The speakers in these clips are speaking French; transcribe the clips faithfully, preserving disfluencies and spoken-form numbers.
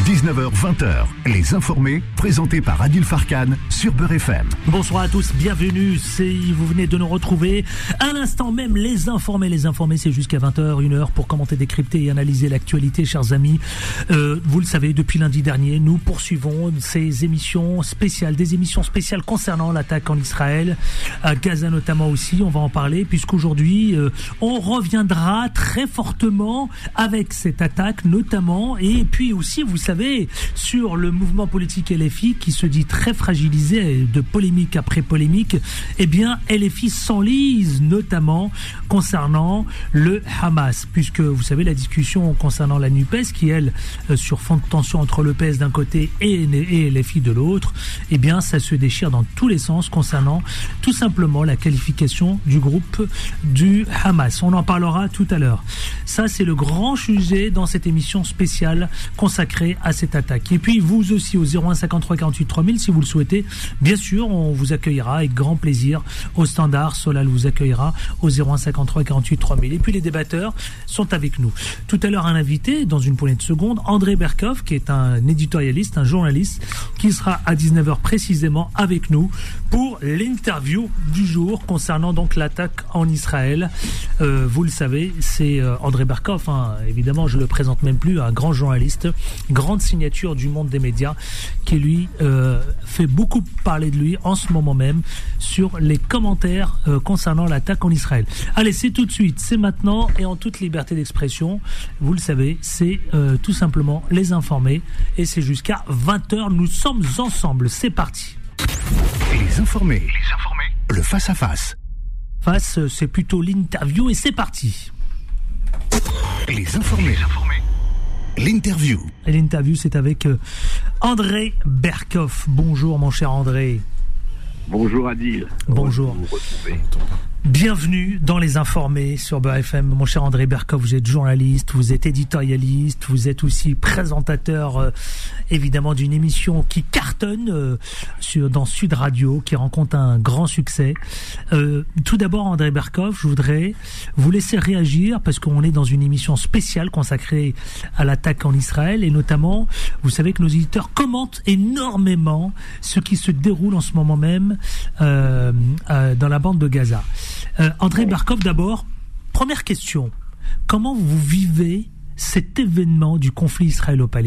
dix-neuf heures vingt, Les Informés, présentés par Adil Farkan sur Beurre F M. Bonsoir à tous, bienvenue, c'est, vous venez de nous retrouver à l'instant même. Les Informés, Les Informés, c'est jusqu'à vingt heures, une heure pour commenter, décrypter et analyser l'actualité, chers amis. Euh, vous le savez, depuis lundi dernier, nous poursuivons ces émissions spéciales, des émissions spéciales concernant l'attaque en Israël, à Gaza notamment aussi, on va en parler, puisqu'aujourd'hui, euh, on reviendra très fortement avec cette attaque notamment, et puis aussi, vous savez, sur le mouvement politique L F I qui se dit très fragilisé, de polémique après polémique. Eh bien, L F I s'enlise notamment concernant le Hamas, puisque vous savez la discussion concernant la NUPES qui, elle, sur fond de tension entre le P S d'un côté et, et L F I de l'autre, eh bien, ça se déchire dans tous les sens concernant tout simplement la qualification du groupe du Hamas. On en parlera tout à l'heure. Ça, c'est le grand sujet dans cette émission spéciale consacrée à cette attaque. Et puis, vous aussi, au zéro un cinquante-trois quarante-huit trois mille, si vous le souhaitez, bien sûr, on vous accueillera avec grand plaisir au standard. Solal vous accueillera au zéro un cinquante-trois quarante-huit trois mille. Et puis, les débatteurs sont avec nous. Tout à l'heure, un invité, dans une poignée de secondes, André Berkoff, qui est un éditorialiste, un journaliste, qui sera à dix-neuf heures précisément avec nous pour l'interview du jour concernant donc l'attaque en Israël. Euh, vous le savez, c'est euh, André Berkoff, hein, évidemment, je le présente même plus, un grand journaliste, grande signature du monde des médias, qui lui euh, fait beaucoup parler de lui en ce moment même sur les commentaires euh, concernant l'attaque en Israël. Allez, c'est tout de suite, c'est maintenant et en toute liberté d'expression. Vous le savez, c'est euh, tout simplement Les Informés et c'est jusqu'à vingt heures. Nous sommes ensemble. C'est parti. Les Informés. Les Informés. Le face-à-face. Face, c'est plutôt l'interview et c'est parti. Les Informés. Les Informés. L'interview. Et l'interview, c'est avec euh, André Berkoff. Bonjour, mon cher André. Bonjour Adil. Bonjour. Bienvenue dans Les Informés sur Beurre F M. Mon cher André Berkoff, vous êtes journaliste, vous êtes éditorialiste, vous êtes aussi présentateur euh, évidemment d'une émission qui cartonne euh, sur, dans Sud Radio, qui rencontre un grand succès. Euh, tout d'abord, André Berkoff, je voudrais vous laisser réagir parce qu'on est dans une émission spéciale consacrée à l'attaque en Israël et notamment, vous savez que nos éditeurs commentent énormément ce qui se déroule en ce moment même euh, euh, dans la bande de Gaza. Euh, André Berkoff, d'abord, première question. Comment vous vivez cet événement du conflit israélo-palestinien ?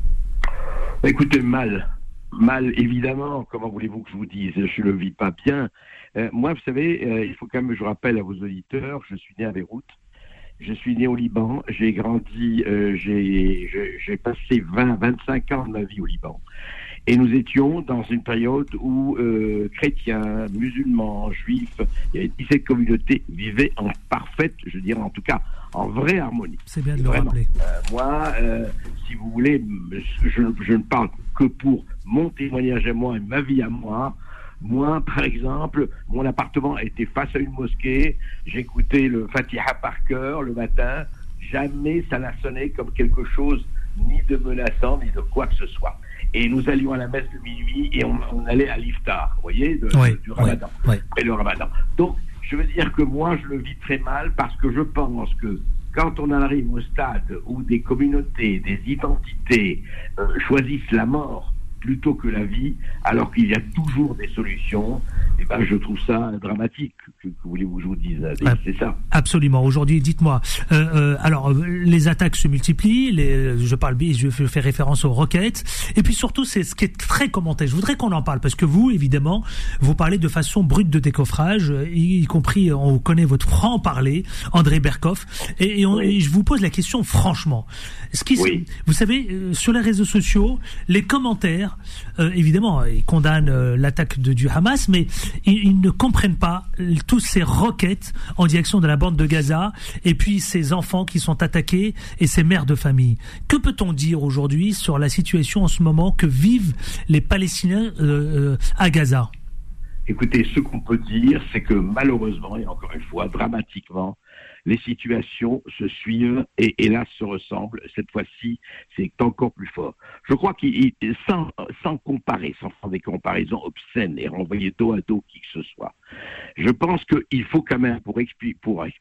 Écoutez, mal. Mal, évidemment. Comment voulez-vous que je vous dise ? Je ne le vis pas bien. Euh, moi, vous savez, euh, il faut quand même que je rappelle à vos auditeurs, je suis né à Beyrouth. Je suis né au Liban. J'ai grandi, euh, j'ai, j'ai, j'ai passé vingt, vingt-cinq ans de ma vie au Liban. Et nous étions dans une période où euh, chrétiens, musulmans, juifs, il y avait dix-sept communautés vivaient en parfaite, je dirais en tout cas, en vraie harmonie. C'est bien de et le vraiment, rappeler. Euh, moi, euh, si vous voulez, je, je ne parle que pour mon témoignage à moi et ma vie à moi. Moi, par exemple, mon appartement était face à une mosquée, j'écoutais le Fatiha par cœur le matin, jamais ça n'a sonné comme quelque chose ni de menaçant, ni de quoi que ce soit. Et nous allions à la messe de minuit et on, on allait à l'iftar, vous voyez, de, oui, de, du ramadan, oui, oui. Et le ramadan. Donc, je veux dire que moi, je le vis très mal parce que je pense que quand on en arrive au stade où des communautés, des identités euh, choisissent la mort plutôt que la vie, alors qu'il y a toujours des solutions, eh ben, je trouve ça dramatique. Que, que voulez-vous que je vous dise ? Ah, c'est ça. Absolument. Aujourd'hui, dites-moi, euh, euh, alors, les attaques se multiplient, les, je parle, je fais référence aux roquettes, et puis surtout, c'est ce qui est très commenté. Je voudrais qu'on en parle, parce que vous, évidemment, vous parlez de façon brute de décoffrage, y, y compris, on connaît votre franc-parler, André Berkoff, et, et, on, oui. et je vous pose la question franchement. Ce qui, oui. Vous savez, euh, sur les réseaux sociaux, les commentaires, Euh, évidemment, ils condamnent euh, l'attaque de, du Hamas, mais ils, ils ne comprennent pas euh, tous ces roquettes en direction de la bande de Gaza, et puis ces enfants qui sont attaqués et ces mères de famille. Que peut-on dire aujourd'hui sur la situation en ce moment que vivent les Palestiniens euh, euh, à Gaza ? Écoutez, ce qu'on peut dire, c'est que malheureusement, et encore une fois, dramatiquement, les situations se suivent et hélas se ressemblent. Cette fois-ci, c'est encore plus fort. Je crois qu'il, sans, sans comparer, sans faire des comparaisons obscènes et renvoyer dos à dos qui que ce soit, je pense qu'il faut quand même, pour, expli- pour expliquer,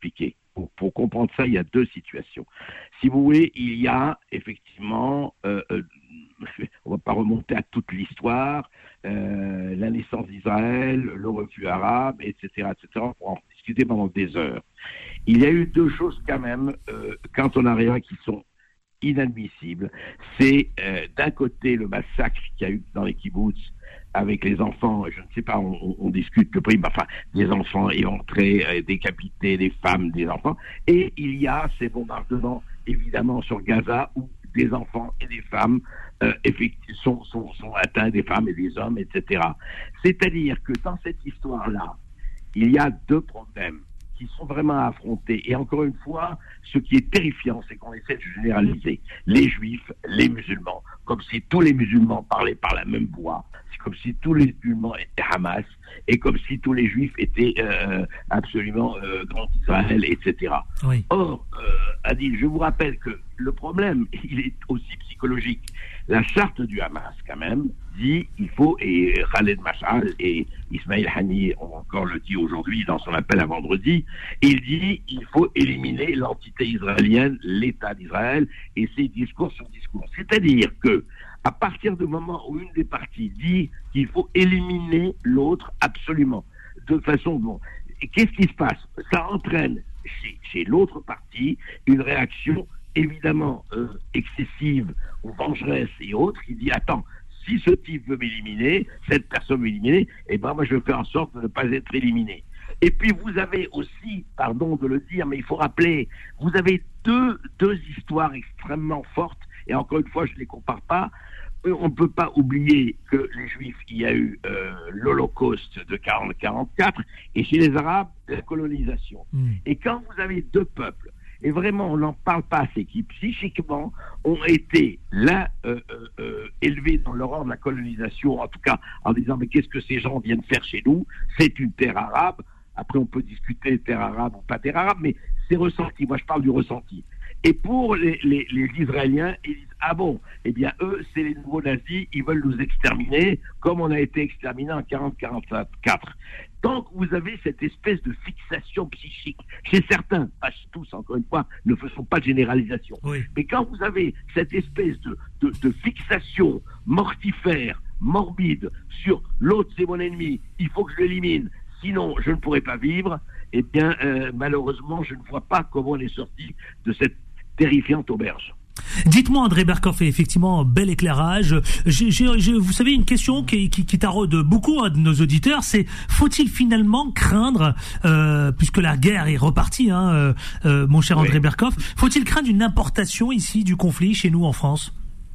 pour, pour comprendre ça, il y a deux situations. Si vous voulez, il y a effectivement, euh, euh, on ne va pas remonter à toute l'histoire, euh, la naissance d'Israël, le refus arabe, et cetera, et cetera, pour en discuter pendant des heures. Il y a eu deux choses quand même, euh, quand on arrive, qui sont inadmissibles. C'est euh, d'un côté le massacre qu'il y a eu dans les kibboutz avec les enfants, je ne sais pas, on, on discute le prix, mais enfin, des enfants éventrés, euh, décapités, des femmes, des enfants, et il y a ces bombardements, évidemment, sur Gaza, où des enfants et des femmes euh, sont, sont, sont atteints, des femmes et des hommes, et cetera. C'est-à-dire que dans cette histoire-là, il y a deux problèmes qui sont vraiment à affronter. Et encore une fois, ce qui est terrifiant, c'est qu'on essaie de généraliser les juifs, les musulmans, comme si tous les musulmans parlaient par la même voix, c'est comme si tous les musulmans étaient Hamas, et comme si tous les juifs étaient euh, absolument euh, Grand Israël, et cetera. Oui. Or, euh, Adil, je vous rappelle que le problème, il est aussi psychologique. La charte du Hamas, quand même, dit il faut, et Khaled Mashal et Ismail Haniyeh ont encore le dit aujourd'hui dans son appel à vendredi, il dit il faut éliminer l'entité israélienne, l'État d'Israël, et ses discours sur discours. C'est-à-dire que à partir du moment où une des parties dit qu'il faut éliminer l'autre absolument, de façon bon, qu'est-ce qui se passe? Ça entraîne chez, chez l'autre partie une réaction évidemment euh, excessive ou vengeresse et autres, qui dit attends, si ce type veut m'éliminer, cette personne veut m'éliminer, eh ben moi je vais faire en sorte de ne pas être éliminé. Et puis vous avez aussi, pardon de le dire, mais il faut rappeler, vous avez deux, deux histoires extrêmement fortes, et encore une fois je ne les compare pas. On ne peut pas oublier que les Juifs, il y a eu euh, l'Holocauste de quarante quarante-quatre, et chez les Arabes, la colonisation. Mmh. Et quand vous avez deux peuples, et vraiment on n'en parle pas assez, qui psychiquement ont été là euh, euh, élevés dans l'horreur de la colonisation, en tout cas en disant mais qu'est-ce que ces gens viennent faire chez nous? C'est une terre arabe. Après on peut discuter terre arabe ou pas terre arabe, mais c'est ressenti. Moi je parle du ressenti. Et pour les, les, les Israéliens, ils disent ah bon, eh bien eux c'est les nouveaux nazis, ils veulent nous exterminer comme on a été exterminés en quarante quarante-quatre. Donc vous avez cette espèce de fixation psychique chez certains, pas chez tous, encore une fois, ne faisons pas de généralisation. Oui. Mais quand vous avez cette espèce de, de, de fixation mortifère, morbide sur l'autre c'est mon ennemi, il faut que je l'élimine, sinon je ne pourrai pas vivre, eh bien euh, malheureusement je ne vois pas comment on est sorti de cette terrifiante auberge. Dites-moi, André Berkoff, effectivement, bel éclairage. J'ai, j'ai, j'ai, vous savez, une question qui, qui, qui taraude beaucoup hein, de nos auditeurs, c'est faut-il finalement craindre, euh, puisque la guerre est repartie, hein, euh, euh, mon cher oui. André Berkoff, faut-il craindre une importation ici du conflit chez nous en France?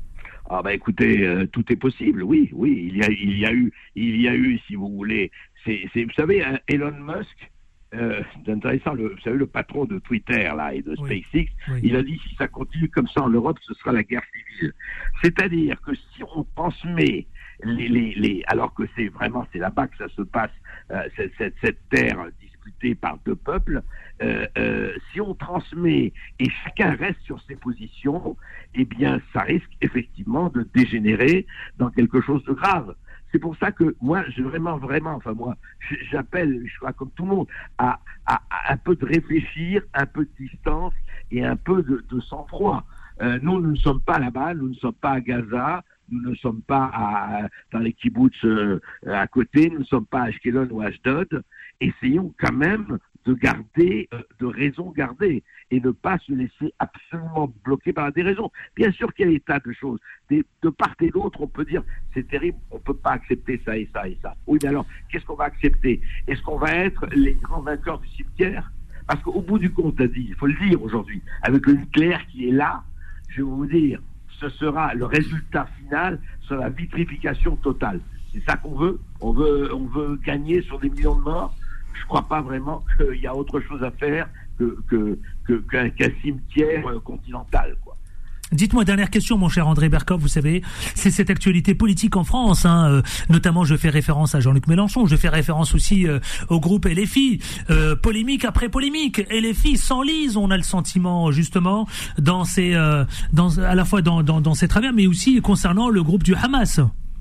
Ah bah écoutez, euh, tout est possible, oui, oui. Il y a, il y a eu, il y a eu, si vous voulez, c'est, c'est vous savez, hein, Elon Musk. Euh, c'est intéressant, le, vous savez, le patron de Twitter là, et de SpaceX, oui, oui. il a dit si ça continue comme ça en Europe, ce sera la guerre civile. C'est-à-dire que si on transmet les, les, les alors que c'est vraiment, c'est là-bas que ça se passe, euh, cette, cette, cette terre disputée par deux peuples, euh, euh, si on transmet et chacun reste sur ses positions, eh bien ça risque effectivement de dégénérer dans quelque chose de grave. C'est pour ça que moi, je vraiment, vraiment, enfin moi, j'appelle, je crois comme tout le monde, à, à, à un peu de réfléchir, un peu de distance et un peu de, de sang-froid. Euh, nous, nous ne sommes pas là-bas, nous ne sommes pas à Gaza, nous ne sommes pas à, dans les kibboutz euh, à côté, nous ne sommes pas à Ashkelon ou à Ashdod. Essayons quand même de garder, euh, de raison garder, et ne pas se laisser absolument bloquer par des raisons. Bien sûr qu'il y a des tas de choses. Des, de part et d'autre, on peut dire, c'est terrible, on ne peut pas accepter ça et ça et ça. Oui, mais alors, qu'est-ce qu'on va accepter? Est-ce qu'on va être les grands vainqueurs du cimetière? Parce qu'au bout du compte, il faut le dire aujourd'hui, avec le nucléaire qui est là, je vais vous dire, ce sera le résultat final sur la vitrification totale. C'est ça qu'on veut. On veut, on veut gagner sur des millions de morts. Je ne crois pas vraiment qu'il y a autre chose à faire que, que, que, qu'un, qu'un cimetière continental, quoi. Dites-moi, dernière question, mon cher André Berkoff, vous savez, c'est cette actualité politique en France, hein, euh, notamment je fais référence à Jean-Luc Mélenchon, je fais référence aussi euh, au groupe L F I, euh, polémique après polémique, L F I s'enlise, on a le sentiment justement, dans ces, euh, dans, à la fois dans, dans, dans ces travers, mais aussi concernant le groupe du Hamas.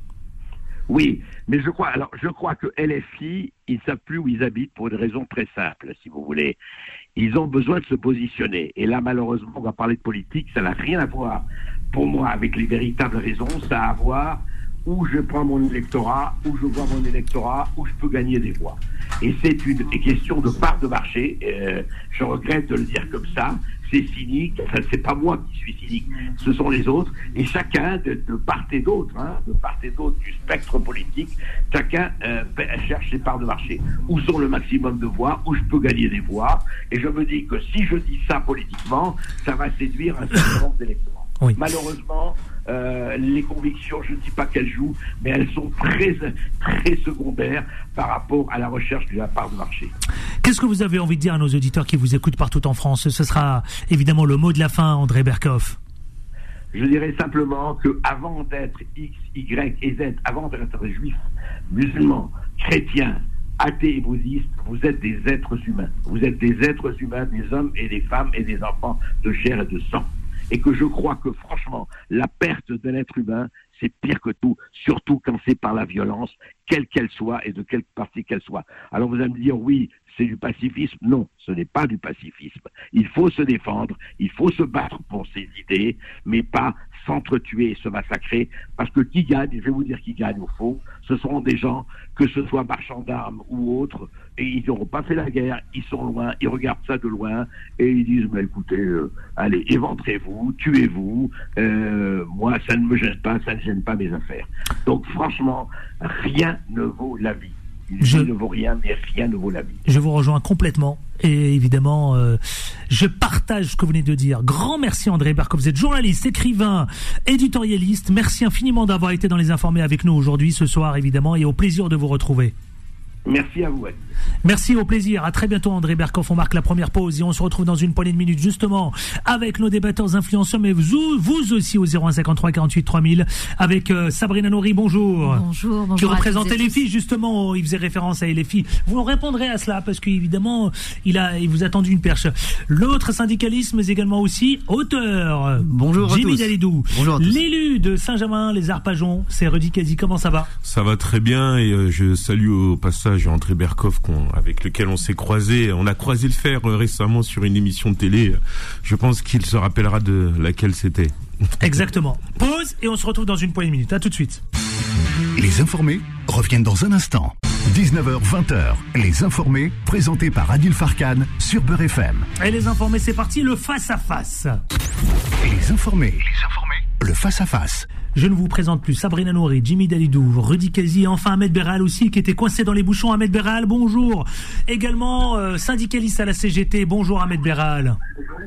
Oui, mais je crois, alors je crois que L F I, ils ne savent plus où ils habitent pour une raison très simple, si vous voulez. Ils ont besoin de se positionner. Et là, malheureusement, on va parler de politique, ça n'a rien à voir, pour moi, avec les véritables raisons. Ça a à voir où je prends mon électorat, où je vois mon électorat, où je peux gagner des voix. Et c'est une question de part de marché. Euh, je regrette de le dire comme ça. C'est cynique. Enfin, c'est pas moi qui suis cynique. Ce sont les autres. Et chacun, de, de part et d'autre, hein, de part et d'autre du spectre politique, chacun euh, cherche ses parts de marché. Où sont le maximum de voix, où je peux gagner des voix. Et je me dis que si je dis ça politiquement, ça va séduire un certain nombre d'électeurs. Oui. Malheureusement, euh, les convictions, je ne dis pas qu'elles jouent, mais elles sont très, très secondaires par rapport à la recherche de la part de marché. Qu'est-ce que vous avez envie de dire à nos auditeurs qui vous écoutent partout en France ? Ce sera évidemment le mot de la fin, André Berkoff. Je dirais simplement qu'avant d'être X, Y et Z, avant d'être juif, musulman, chrétien, athée et bouddhiste, vous êtes des êtres humains. Vous êtes des êtres humains, des hommes et des femmes et des enfants de chair et de sang. Et que je crois que, franchement, la perte de l'être humain, c'est pire que tout, surtout quand c'est par la violence, quelle qu'elle soit et de quelle partie qu'elle soit. Alors vous allez me dire, oui, c'est du pacifisme. Non, ce n'est pas du pacifisme. Il faut se défendre, il faut se battre pour ses idées, mais pas s'entretuer et se massacrer, parce que qui gagne, je vais vous dire qui gagne au fond, ce seront des gens, que ce soit marchands d'armes ou autres, et ils n'auront pas fait la guerre, ils sont loin, ils regardent ça de loin, et ils disent, mais écoutez, euh, allez, éventrez-vous, tuez-vous, euh, moi ça ne me gêne pas, ça ne gêne pas mes affaires. Donc franchement, rien ne vaut la vie. Je ne vaut rien, mais rien ne vaut la vie. Je vous rejoins complètement. Et évidemment, euh, je partage ce que vous venez de dire. Grand merci André Berkoff. Vous êtes journaliste, écrivain, éditorialiste. Merci infiniment d'avoir été dans Les Informés avec nous aujourd'hui, ce soir évidemment, et au plaisir de vous retrouver. Merci à vous. Merci, au plaisir. À très bientôt André Berkoff. On marque la première pause et on se retrouve dans une poignée de minutes justement avec nos débatteurs influenceurs, mais vous, vous aussi au zéro un cinquante-trois quarante-huit trois mille avec euh, Sabrina Nouri. Bonjour. Bonjour. Bonjour. Qui représentait les filles justement. Il faisait référence à les filles. Vous répondrez à cela parce qu'évidemment il a, il vous a tendu une perche. L'autre syndicalisme, mais également aussi auteur. Bonjour à tous. Jimmy Dalidou. Bonjour à tous. L'élu de Saint-Germain, les Arpajons, c'est Rudy Kazi. Comment ça va? Ça va très bien et euh, je salue au passage André Berkoff qu'on, avec lequel on s'est croisé. On a croisé le fer euh, récemment sur une émission de télé. Je pense qu'il se rappellera de laquelle c'était. Exactement. Pause et on se retrouve dans une poignée de minutes. À tout de suite. Les Informés reviennent dans un instant. dix-neuf heures vingt, Les Informés, présentés par Adil Farkan sur Beurre F M. Et les Informés, c'est parti, le face-à-face. Les Informés, les Informés, le face-à-face. Je ne vous présente plus Sabrina Nouri, Jimmy Dalidou, Rudy Kazi et enfin Ahmed Berral aussi qui était coincé dans les bouchons. Ahmed Berral, bonjour. Également euh, syndicaliste à la C G T, bonjour Ahmed Berral.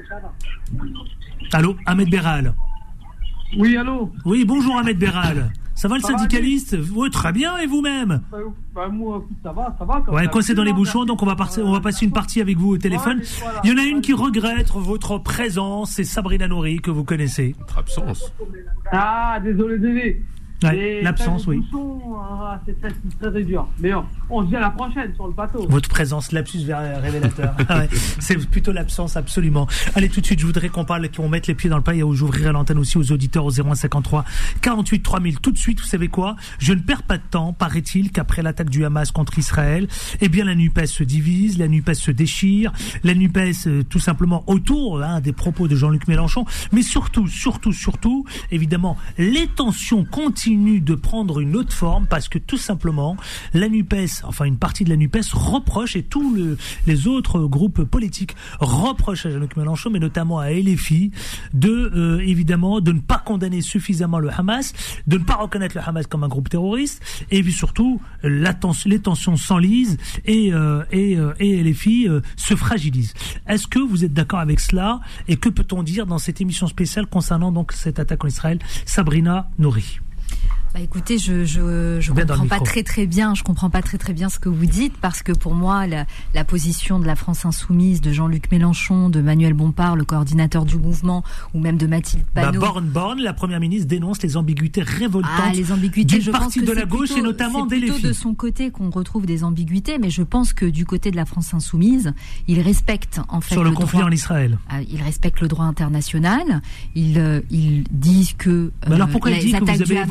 Allô, Ahmed Berral. Oui, allô. Oui, bonjour Ahmed Berral. Ça va le ça syndicaliste? Oui, très bien, et vous-même? bah, bah, moi, ça va, ça va. Ouais, coincé dans les bouchons, donc on va, par- on va passer une partie avec vous au téléphone. Ouais, voilà. Il y en a une qui regrette votre présence, c'est Sabrina Nouri, que vous connaissez. Votre absence. Ah, désolé, désolé. Ouais, l'absence, oui. Bouchons, ah, c'est très, très, très dur. Mais on, on se dit à la prochaine sur le bateau. Votre présence, lapsus révélateur. Ah ouais, c'est plutôt l'absence, absolument. Allez, tout de suite, je voudrais qu'on parle, qu'on mette les pieds dans le plat et où j'ouvrirai l'antenne aussi aux auditeurs au zéro un cinquante-trois quarante-huit trois mille. Tout de suite, vous savez quoi? Je ne perds pas de temps. Paraît-il qu'après l'attaque du Hamas contre Israël, eh bien, la NUPES se divise, la NUPES se déchire, la NUPES, euh, tout simplement, autour hein, des propos de Jean-Luc Mélenchon. Mais surtout, surtout, surtout, évidemment, les tensions continuent de prendre une autre forme parce que tout simplement la NUPES, enfin une partie de la NUPES reproche et tous le, les autres groupes politiques reprochent à Jean-Luc Mélenchon, mais notamment à L F I, de euh, évidemment de ne pas condamner suffisamment le Hamas, de ne pas reconnaître le Hamas comme un groupe terroriste, et puis surtout la tens- les tensions s'enlisent et euh, et, euh, et L F I euh, se fragilise. Est-ce que vous êtes d'accord avec cela et que peut-on dire dans cette émission spéciale concernant donc cette attaque en Israël? Sabrina Nouri. Bah écoutez, je je je Bien comprends pas très très bien, je comprends pas très très bien ce que vous dites parce que pour moi la la position de la France insoumise, de Jean-Luc Mélenchon, de Manuel Bompard, le coordinateur du mouvement, ou même de Mathilde Panot. Bah, Borne Borne, la première ministre dénonce les ambiguïtés révoltantes ah, les ambiguïtés, d'une je partie pense que de la c'est gauche plutôt, et notamment c'est des plutôt L F I. de son côté qu'on retrouve des ambiguïtés, mais je pense que du côté de la France insoumise, ils respectent en fait sur le, le conflit droit, en Israël. euh, ils respectent le droit international. Ils euh, ils disent que euh, Mais alors pourquoi les il dit que attaques vous du avez Hamas, évoqué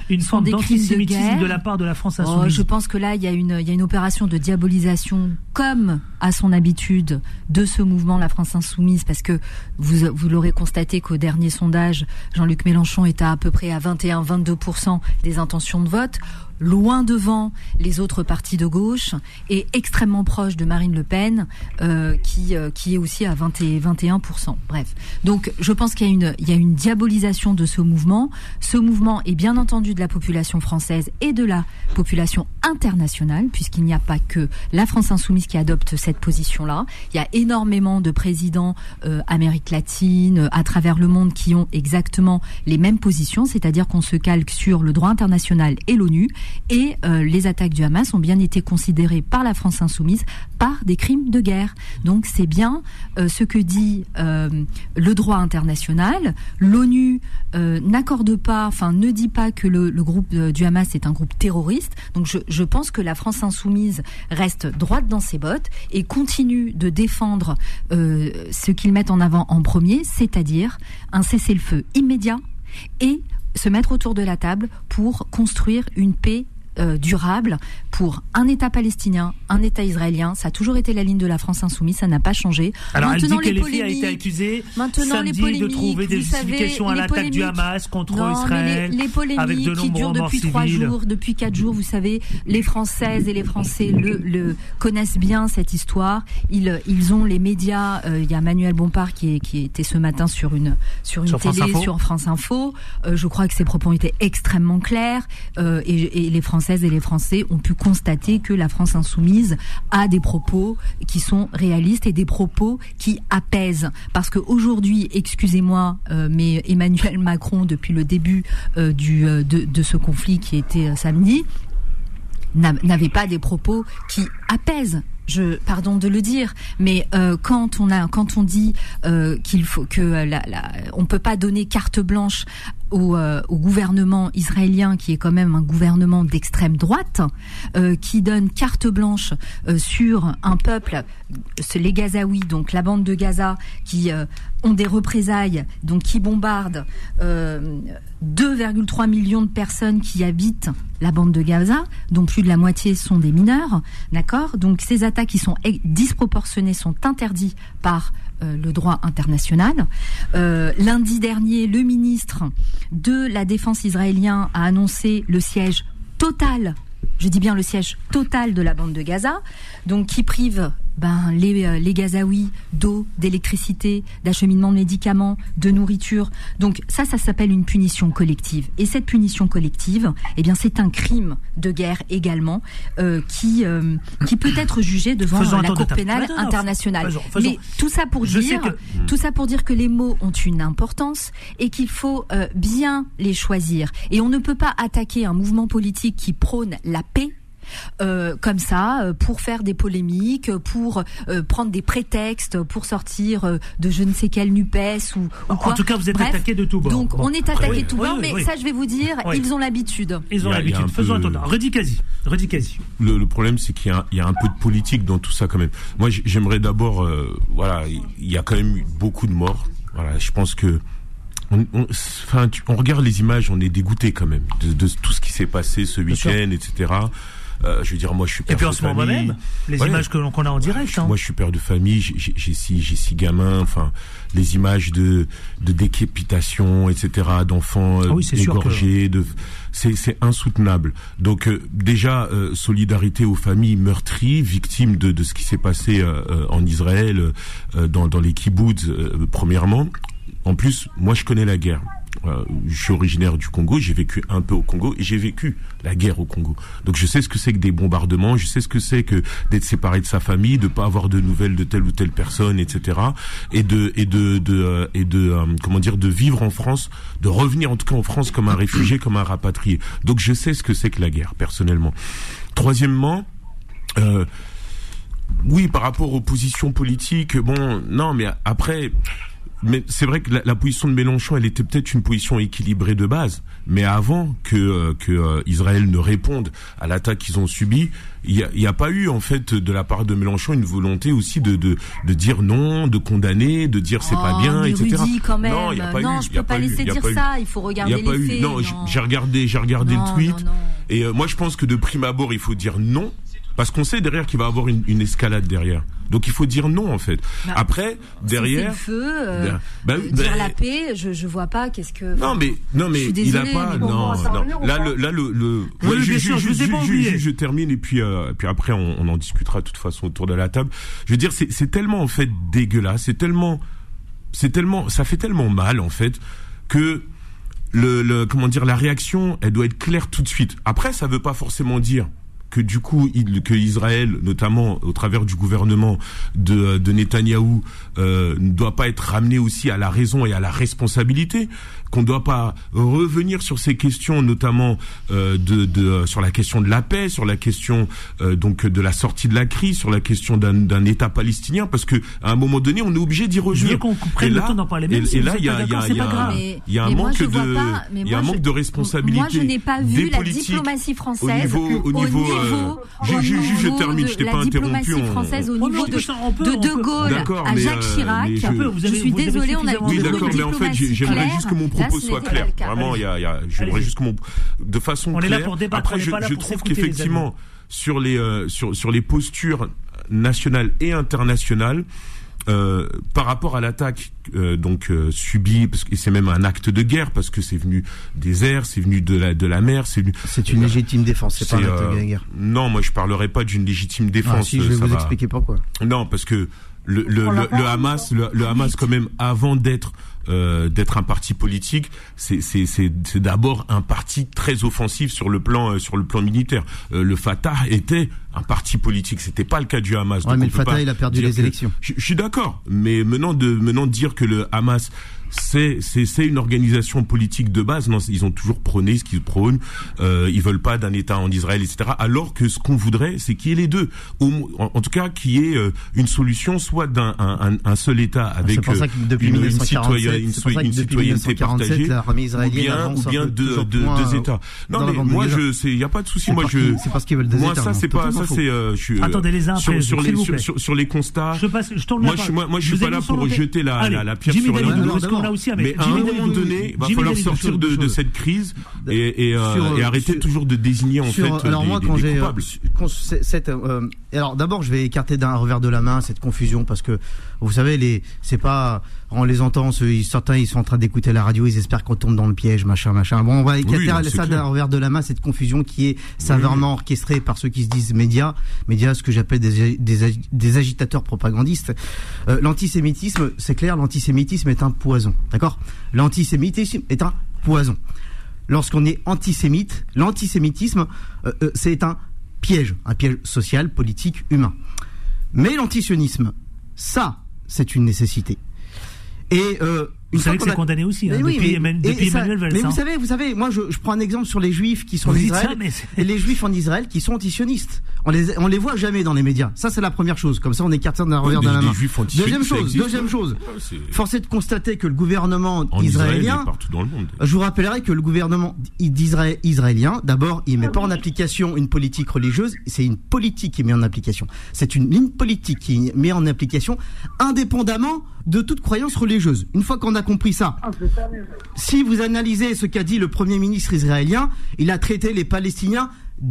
une forme d'antisémitisme de, de la part de la France insoumise. Oh, je pense que là, il y a une, il y a une opération de diabolisation, comme à son habitude, de ce mouvement La France insoumise, parce que vous, vous l'aurez constaté qu'au dernier sondage, Jean-Luc Mélenchon est à, à peu près à vingt et un à vingt-deux pour cent des intentions de vote, loin devant les autres partis de gauche et extrêmement proche de Marine Le Pen, euh, qui euh, qui est aussi à vingt et un pour cent. Bref, donc je pense qu'il y a une il y a une diabolisation de ce mouvement. Ce mouvement est bien entendu de la population française et de la population internationale, puisqu'il n'y a pas que la France insoumise qui adopte cette position-là. Il y a énormément de présidents euh, Amérique latine, à travers le monde, qui ont exactement les mêmes positions, c'est-à-dire qu'on se calque sur le droit international et l'ONU. Et euh, les attaques du Hamas ont bien été considérées par la France insoumise par des crimes de guerre. Donc c'est bien euh, ce que dit euh, le droit international. L'ONU euh, n'accorde pas, enfin ne dit pas que le, le groupe euh, du Hamas est un groupe terroriste. Donc je, je pense que la France insoumise reste droite dans ses bottes et continue de défendre euh, ce qu'ils mettent en avant en premier, c'est-à-dire un cessez-le-feu immédiat et se mettre autour de la table pour construire une paix euh, durable pour un État palestinien, un État israélien. Ça a toujours été la ligne de la France insoumise, ça n'a pas changé. Alors maintenant, elle dit les que les filles a été accusée samedi de trouver des justifications à l'attaque du Hamas contre non, Israël, les, les polémiques avec de qui durent depuis trois jours, depuis quatre jours, vous savez, les Françaises et les Français le, le connaissent bien cette histoire. Ils, ils ont les médias. Il euh, y a Manuel Bompard qui, est, qui était ce matin sur une sur une sur télé, France sur France Info. Euh, je crois que ses propos étaient extrêmement clairs euh, et, et les Françaises et les Français ont pu constater que la France insoumise a des propos qui sont réalistes et des propos qui apaisent. Parce qu'aujourd'hui, excusez-moi, euh, mais Emmanuel Macron, depuis le début euh, du, euh, de, de ce conflit qui était euh, samedi, n'avait pas des propos qui apaisent. Je, pardon de le dire, mais euh, quand on a, quand on dit euh, qu'il faut que la, la, on peut pas donner carte blanche au, euh, au gouvernement israélien, qui est quand même un gouvernement d'extrême droite, euh, qui donne carte blanche euh, sur un peuple, les Gazaouis, donc la bande de Gaza, qui euh, ont des représailles, donc qui bombardent euh, deux virgule trois millions de personnes qui habitent la bande de Gaza, dont plus de la moitié sont des mineurs, d'accord ? Donc ces attaques qui sont disproportionnées sont interdites par euh, le droit international. Euh, lundi dernier, le ministre de la Défense israélien a annoncé le siège total, je dis bien le siège total de la bande de Gaza, donc qui prive ben, les, les Gazaouis d'eau, d'électricité, d'acheminement de médicaments, de nourriture. Donc ça, ça s'appelle une punition collective. Et cette punition collective, eh bien, c'est un crime de guerre également euh, qui, euh, qui peut être jugé devant faisons la Cour pénale non, non, internationale. Faisons, faisons. Mais tout ça pour Je dire, que... tout ça pour dire que les mots ont une importance et qu'il faut euh, bien les choisir. Et on ne peut pas attaquer un mouvement politique qui prône la paix Euh, comme ça, euh, pour faire des polémiques, pour euh, prendre des prétextes, pour sortir euh, de je ne sais quel NUPES ou, ou quoi. En tout cas, vous êtes Bref, attaqué de tout bord. Donc, bon. on est attaqué oui, de tout oui, bord, oui, mais oui. ça, je vais vous dire, oui. ils ont l'habitude. Ils ont l'habitude. Faisons un total. Redis quasi. Redis quasi. Le, le problème, c'est qu'il y a, il y a un peu de politique dans tout ça quand même. Moi, j'aimerais d'abord, euh, voilà, il y a quand même eu beaucoup de morts. Voilà, je pense que On, on, enfin, tu, on regarde les images, on est dégoûté quand même de, de tout ce qui s'est passé ce week-end, et cetera. Euh, je veux dire, moi, je suis père de famille. Et puis en ce moment même, les ouais. images que l'on qu'on a en direct. Hein. Moi, je suis père de famille. J'ai, j'ai six, j'ai six gamins. Enfin, les images de de décapitation, et cetera. D'enfants ah oui, égorgés. Que... De, c'est c'est insoutenable. Donc euh, déjà, euh, solidarité aux familles meurtries, victimes de de ce qui s'est passé euh, en Israël, euh, dans dans les kibboutz, euh, premièrement. En plus, moi, je connais la guerre. Euh, je suis originaire du Congo, j'ai vécu un peu au Congo et j'ai vécu la guerre au Congo. Donc je sais ce que c'est que des bombardements, je sais ce que c'est que d'être séparé de sa famille, de pas avoir de nouvelles de telle ou telle personne, et cetera. Et de et de de euh, et de euh, comment dire de vivre en France, de revenir en tout cas en France comme un réfugié, comme un rapatrié. Donc je sais ce que c'est que la guerre personnellement. Troisièmement. Euh, Oui, par rapport aux positions politiques, bon, non, mais après, mais c'est vrai que la, la position de Mélenchon, elle était peut-être une position équilibrée de base, mais avant que euh, que euh, Israël ne réponde à l'attaque qu'ils ont subie, il y a, il y a pas eu en fait de la part de Mélenchon une volonté aussi de de de dire non, de condamner, de dire c'est oh, pas bien, mais et cetera. Rudy, quand même. Non, il y a pas non eu. je Il y a peux pas eu, laisser il y a dire pas eu. ça. Il faut regarder Il y a pas les eu. faits. Non, non. j'ai regardé, j'ai regardé non, le tweet, non, non. et euh, moi je pense que de prime abord il faut dire non. Parce qu'on sait derrière qu'il va y avoir une, une escalade derrière. Donc il faut dire non en fait. Bah, après derrière, si c'est le feu, euh, bah, euh, bah, dire bah, la paix, je je vois pas qu'est-ce que. Non mais non mais je suis désolée, il a pas mais bon, non non. Là le là le le. Oui, ouais, bien je, sûr, je, je, je, je, je, je, je termine et puis euh, puis après on, on en discutera de toute façon autour de la table. Je veux dire c'est c'est tellement en fait dégueulasse, c'est tellement c'est tellement ça fait tellement mal en fait que le le comment dire la réaction elle doit être claire tout de suite. Après ça veut pas forcément dire que du coup, il, que Israël, notamment au travers du gouvernement de, de Netanyahou, euh, ne doit pas être ramené aussi à la raison et à la responsabilité, qu'on ne doit pas revenir sur ces questions, notamment euh, de, de sur la question de la paix, sur la question euh, donc de la sortie de la crise, sur la question d'un, d'un État palestinien, parce que à un moment donné, on est obligé d'y revenir. Je veux qu'on prenne le temps d'en parler. Même et, si et vous là, il y a, il y a, il y a, il y a un manque de, il y a un manque de responsabilité. Moi, je n'ai pas vu la diplomatie française au niveau, au niveau, au euh, niveau je, je, je, je termine, je t'ai pas interrompu. La diplomatie française au niveau de, de De Gaulle à Jacques Chirac. Je suis désolée, on a oui, d'accord, mais en fait, j'aimerais juste que mon propos soit clair. Vraiment, il y a, il y a, j'aimerais juste que mon, de façon claire. On est là pour débattre. Après, je, je trouve qu'effectivement, sur les, euh, sur, sur les postures nationales et internationales, Euh, par rapport à l'attaque euh, donc euh, subie, parce que c'est même un acte de guerre, parce que c'est venu des airs, c'est venu de la de la mer, c'est venu. C'est une légitime défense, c'est, c'est pas un acte euh, de guerre. Non, moi je parlerai pas d'une légitime défense. Ah, si, je vais ça vous va... expliquer pourquoi. Non, parce que le le, le, le Hamas, le, le Hamas quand même, avant d'être euh, d'être un parti politique, c'est c'est c'est c'est d'abord un parti très offensif sur le plan euh, sur le plan militaire. Euh, le Fatah était un parti politique, c'était pas le cas du Hamas. Ouais, mais le Fatah il a perdu les que, élections. Je, je suis d'accord, mais maintenant de maintenant de dire que le Hamas c'est c'est c'est une organisation politique de base, non, ils ont toujours prôné ce qu'ils prônent. Euh, ils veulent pas d'un État en Israël, et cetera. Alors que ce qu'on voudrait, c'est qu'il y ait les deux. Au, en, en tout cas, qu'il y ait euh, une solution, soit d'un un, un seul État avec c'est pour ça que depuis une, mille neuf cent quarante-sept, une, c'est pour ça que une depuis citoyenneté partagée, l'armée israélienne ou bien, ou bien deux, deux, moins, deux États. Non, mais moi, je, c'est, y a pas de souci. Moi, je, c'est parce qu'ils veulent des moi, États. ça, c'est pas, ça, c'est, euh, je suis. Attendez les uns sur, sur les, sur, sur, sur les constats. Je passe, je tourne moi, je, moi, moi, je suis pas là pour jeter la, la, la pierre sur l'un de l'autre. Mais à un moment donné, va falloir sortir de, de cette crise et, et, euh, sur, et arrêter sur, toujours de désigner en sur, fait alors des, moi, quand des, des coupables. Euh, cette, euh, alors d'abord, je vais écarter d'un revers de la main cette confusion parce que vous savez, les, c'est pas, on les entend, ceux, certains ils sont en train d'écouter la radio, ils espèrent qu'on tombe dans le piège, machin, machin. Bon, on va écarter oui, ça d'un revers de la main, cette confusion qui est savamment oui. orchestrée par ceux qui se disent médias, médias, ce que j'appelle des, des, des agitateurs propagandistes. Euh, l'antisémitisme, c'est clair, l'antisémitisme est un poison, d'accord? L'antisémitisme est un poison. Lorsqu'on est antisémite, l'antisémitisme, euh, euh, c'est un piège, un piège social, politique, humain. Mais l'antisionisme, ça, c'est une nécessité. Et euh, Vous savez que c'est a... condamné aussi, hein, oui, depuis, mais, depuis ça, Emmanuel Valls. Mais vous savez, vous savez, moi je, je prends un exemple sur les Juifs qui sont en Israël, ça, mais et les Juifs en Israël qui sont antisionistes. On les on les voit jamais dans les médias. Ça c'est la première chose. Comme ça on écarte ça d'un revers de la main. Deuxième chose, deuxième chose. Ouais, force est de constater que le gouvernement en israélien, Israël, partout dans le monde. Je vous rappellerai que le gouvernement d'Israël israélien, d'abord, il met pas en application une politique religieuse. C'est une politique qui est mise en application. C'est une ligne politique qui est mise en application indépendamment de toute croyance religieuse. Une fois qu'on a compris ça, si vous analysez ce qu'a dit le Premier ministre israélien, il a traité les Palestiniens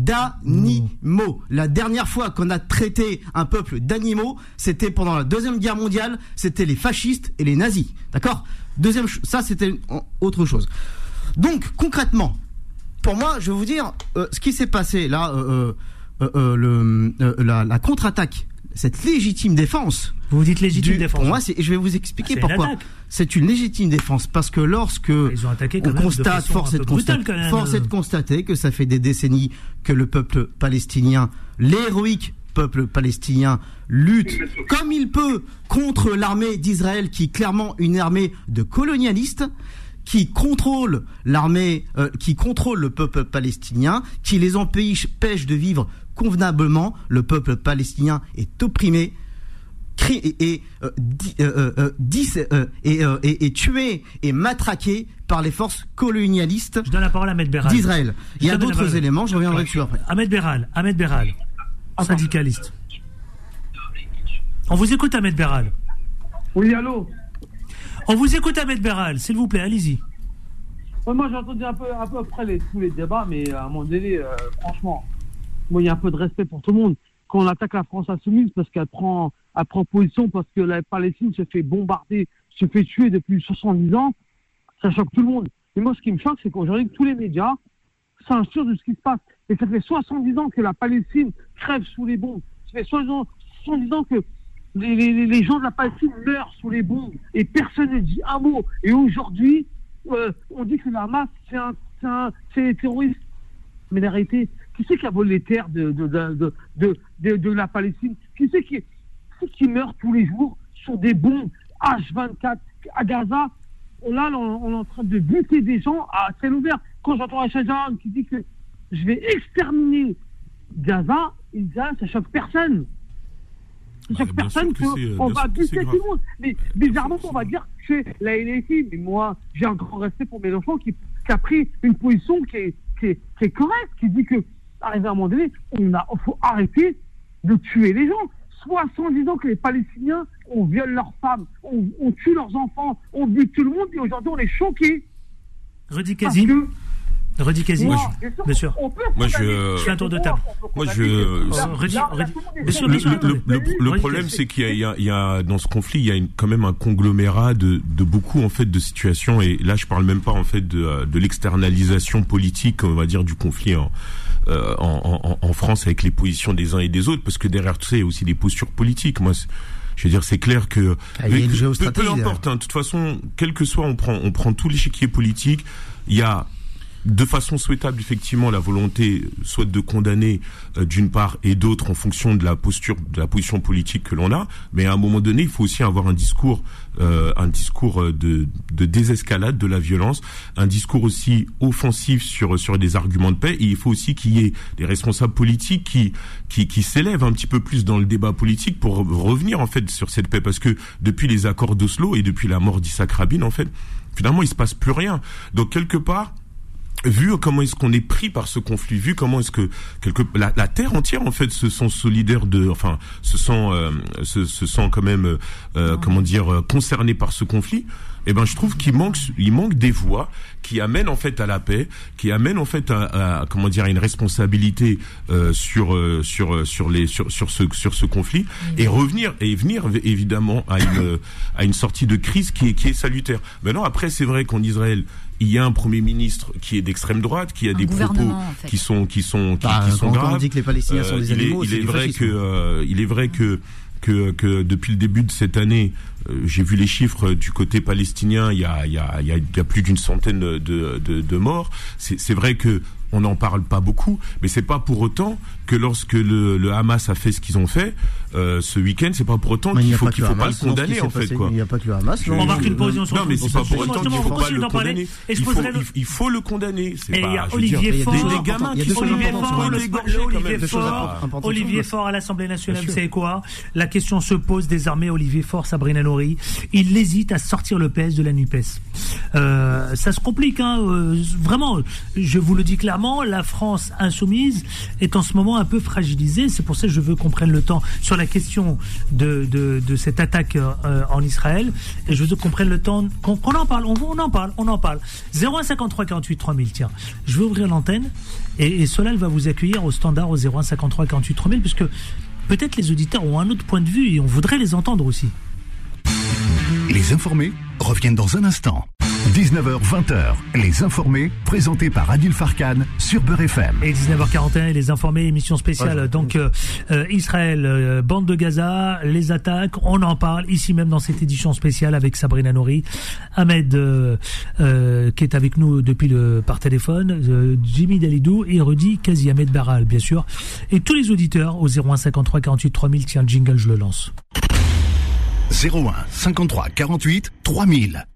d'animaux. La dernière fois qu'on a traité un peuple d'animaux, c'était pendant la Deuxième Guerre mondiale, c'était les fascistes et les nazis. D'accord ? Deuxième, ça c'était autre chose. Donc, concrètement, pour moi, je vais vous dire, euh, ce qui s'est passé là, euh, euh, euh, le, euh, la, la contre-attaque, cette légitime défense. Vous dites légitime du, défense. Pour moi, c'est, je vais vous expliquer c'est pourquoi. C'est une légitime défense parce que lorsque Ils ont attaqué quand on même constate, force est de constater, force est de constater que ça fait des décennies que le peuple palestinien, l'héroïque peuple palestinien, lutte comme il peut contre l'armée d'Israël, qui est clairement une armée de colonialistes, qui contrôle l'armée, euh, qui contrôle le peuple palestinien, qui les empêche, empêche de vivre convenablement. Le peuple palestinien est opprimé, cri- et, et, euh, di- euh, euh, dis- euh, et, euh, et, et tué et matraqué par les forces colonialistes Je donne la parole à Ahmed Beral. d'Israël. Il y a Je donne la d'autres parole. éléments, je reviendrai dessus après. Ahmed Beral, Ahmed Beral, syndicaliste. On vous écoute, Ahmed Beral. Oui, allô. On vous écoute, Ahmed Beral, s'il vous plaît, allez-y. Ouais, moi, j'ai entendu un peu, un peu après les, tous les débats, mais à un moment donné, euh, franchement, moi, il y a un peu de respect pour tout le monde. Quand on attaque la France insoumise, parce qu'elle prend, elle prend position, parce que la Palestine se fait bombarder, se fait tuer depuis soixante-dix ans, ça choque tout le monde. Et moi, ce qui me choque, c'est qu'aujourd'hui, tous les médias s'insurgent de ce qui se passe. Et ça fait soixante-dix ans que la Palestine crève sous les bombes. Ça fait soixante-dix ans que les, les, les gens de la Palestine meurent sous les bombes. Et personne ne dit un mot. Et aujourd'hui, euh, on dit que le Hamas, c'est un, c'est un, c'est des terroristes. Mais la réalité, qui c'est qui a volé les terres de, de, de, de, de, de, de la Palestine? Qui c'est qui, qui, qui meurt tous les jours sur des bombes H vingt-quatre à Gaza? Là, on, on est en train de buter des gens à ciel ouvert. Quand j'entends un Shajaran qui dit que je vais exterminer Gaza, il dit ah, ça choque personne. Ça choque bien personne sûr que c'est- qu'on bien va sûr que buter c'est tout le monde. Mais bizarrement, on va dire que c'est la L F I. Mais moi, j'ai un grand respect pour Mélenchon qui, qui a pris une position qui est, qui est, qui est correcte, qui dit que, arrivé à un moment donné, on a, faut arrêter de tuer les gens. soixante-dix ans que les Palestiniens, on viole leurs femmes, on, on tue leurs enfants, on bute tout le monde, et aujourd'hui on est choqués. Rudy Parce Kazi. que Rudy Kazi. moi, Bien sûr. on peut Moi, je- condamner- Je fais un tour de table. Moi, je- Euh, Là, Rudy- là, Rudy- tout le monde est bien sûr, Le, bien sûr, le- attendez. le- le Rudy problème, Kazi. c'est qu'il y a, il y a- il y a dans ce conflit, il y a une, quand même un conglomérat de, de beaucoup en fait de situations. Et là, je parle même pas en fait de, de l'externalisation politique, on va dire, du conflit en, euh, en, en, en France avec les positions des uns et des autres, parce que derrière tout ça, il y a aussi des postures politiques. Moi, c'est- je veux dire, c'est clair que Ah, il y a une peu, peu géostratégie, importe. Hein, de toute façon, quel que soit, on prend, on prend tout l'échiquier politique. Il y a de façon souhaitable, effectivement, la volonté soit de condamner euh, d'une part et d'autre en fonction de la posture, de la position politique que l'on a. Mais à un moment donné, il faut aussi avoir un discours, euh, un discours de, de désescalade de la violence, un discours aussi offensif sur sur des arguments de paix. Et il faut aussi qu'il y ait des responsables politiques qui qui qui s'élèvent un petit peu plus dans le débat politique pour revenir en fait sur cette paix, parce que depuis les accords d'Oslo et depuis la mort d'Yitzhak Rabin, en fait, finalement, il se passe plus rien. Donc quelque part, vu comment est-ce qu'on est pris par ce conflit, vu comment est-ce que quelque la, la terre entière en fait se sent solidaire de, enfin se sent euh, se, se sent quand même euh, comment dire euh, concerné par ce conflit. Eh ben je trouve qu'il manque il manque des voix qui amènent en fait à la paix, qui amènent en fait à, à comment dire à une responsabilité euh, sur euh, sur sur les sur sur ce sur ce conflit et revenir et venir évidemment à une à une sortie de crise qui est qui est salutaire. Maintenant après c'est vrai qu'en Israël il y a un premier ministre qui est d'extrême droite, qui a Un des propos gouvernement, en fait. qui sont qui sont qui, Bah, qui sont quand graves. on dit que les Palestiniens sont des il est- animaux, il c'est est du vrai fascisme. que euh, il est vrai que que que depuis le début de cette année, euh, j'ai vu les chiffres du côté palestinien, il y a il y a il y a, il y a plus d'une centaine de de, de morts. C'est c'est vrai que on n'en parle pas beaucoup, mais c'est pas pour autant que lorsque le, le Hamas a fait ce qu'ils ont fait euh, ce week-end, c'est pas pour autant Mais il qu'il n'y a faut pas qu'il que faut le pas le Hamas, non, ce qui condamner s'est en fait passé, quoi. Il n'y a pas que le Hamas. On marque une pause et on se Non, mais retrouve. c'est pas pour Justement, autant qu'il justement, faut on pas continue le d'en parler. condamner. Et je Il faut, poserai le- il, il faut le condamner. C'est Et il y pas, a je veux dire, Olivier il y a Faure, des, des gamins il y a qui deux sont choses Olivier importantes. Faure, le, dégorgés le quand Olivier même. Deux choses Faure, importantes. Olivier Faure à l'Assemblée nationale, Bien vous sûr. savez quoi? La question se pose désormais, Olivier Faure, Sabrina Nouri. Il hésite à sortir le P S de la NUPES. Euh, ça se complique, hein. euh, Vraiment, je vous le dis clairement, la France insoumise est en ce moment un peu fragilisée. C'est pour ça que je veux qu'on prenne le temps sur la question de, de, de cette attaque euh, en Israël. Et je veux qu'on prenne le temps, qu'on qu'on en parle. On, on en parle, on en parle. zéro un cinquante-trois quarante-huit trois mille, tiens. Je vais ouvrir l'antenne et, et Solal va vous accueillir au standard au zéro un cinquante-trois quarante-huit trois mille, puisque peut-être les auditeurs ont un autre point de vue et on voudrait les entendre aussi. Les informés reviennent dans un instant. dix-neuf heures vingt, les informés, présentés par Adil Farkan sur Beurre F M. Et dix-neuf heures quarante et un, les informés, émission spéciale. Ouais, donc euh, euh, Israël, euh, bande de Gaza, les attaques, on en parle ici même dans cette édition spéciale avec Sabrina Nouri, Ahmed euh, euh, qui est avec nous depuis le par téléphone, euh, Jimmy Dalidou et Rudy Kazi, Ahmed Baral bien sûr, et tous les auditeurs au zéro un cinquante-trois quarante-huit trois mille. Tiens, le jingle, je le lance. zéro un cinquante-trois quarante-huit trois mille.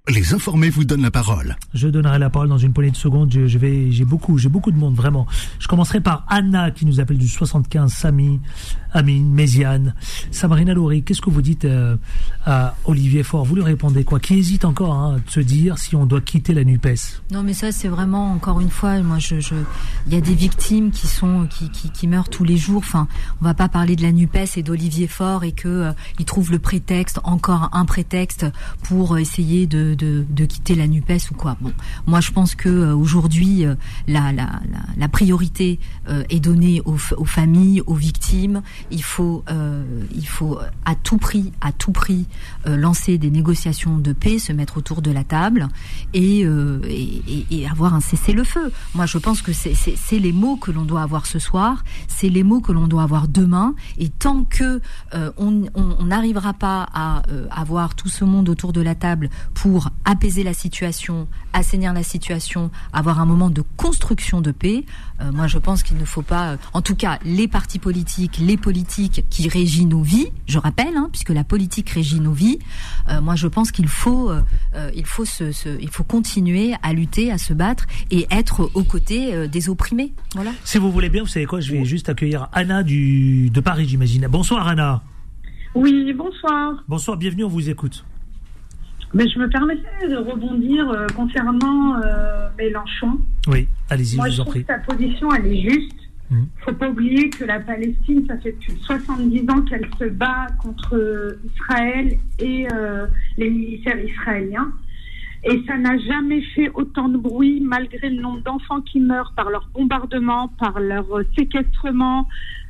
Les informés vous donnent la parole. Je donnerai la parole dans une poignée de secondes. Je, je vais, j'ai beaucoup, j'ai beaucoup de monde, vraiment. Je commencerai par Anna, qui nous appelle du soixante-quinze, Samy, Amine, Méziane. Sabrina Loury, qu'est-ce que vous dites euh, à Olivier Faure? Vous lui répondez quoi? Qui hésite encore hein, de se dire si on doit quitter la NUPES? Non, mais ça, c'est vraiment, encore une fois, moi, je, je, il y a des victimes qui sont, qui, qui, qui meurent tous les jours. Enfin, on va pas parler de la NUPES et d'Olivier Faure et que euh, il trouve le prétexte, encore un prétexte pour essayer de De, de quitter la NUPES ou quoi. Bon, moi je pense que euh, aujourd'hui euh, la, la, la, la priorité euh, est donnée aux, aux familles, aux victimes. Il faut, euh, il faut à tout prix, à tout prix euh, lancer des négociations de paix, se mettre autour de la table et, euh, et, et, et avoir un cessez-le-feu. Moi je pense que c'est, c'est, c'est les mots que l'on doit avoir ce soir, c'est les mots que l'on doit avoir demain. Et tant que euh, on n'arrivera pas à euh, avoir tout ce monde autour de la table pour apaiser la situation, assainir la situation, avoir un moment de construction de paix. Euh, moi, je pense qu'il ne faut pas, euh, en tout cas, les partis politiques, les politiques qui régissent nos vies, je rappelle, hein, puisque la politique régit nos vies. Euh, moi, je pense qu'il faut, euh, euh, il faut se, se, il faut continuer à lutter, à se battre et être aux côtés euh, des opprimés. Voilà. Si vous voulez bien, vous savez quoi, je vais juste accueillir Anna du de Paris, j'imagine. Bonsoir, Anna. Oui, bonsoir. Bonsoir, bienvenue, on vous écoute. Mais je me permettais de rebondir euh, concernant euh, Mélenchon. Oui, allez-y, Moi, je vous en trouve prie. que sa position, elle est juste. Il Mmh. ne faut pas oublier que la Palestine, ça fait plus de soixante-dix ans qu'elle se bat contre Israël et euh, les militaires israéliens. Et ça n'a jamais fait autant de bruit, malgré le nombre d'enfants qui meurent par leur bombardement, par leur séquestrement,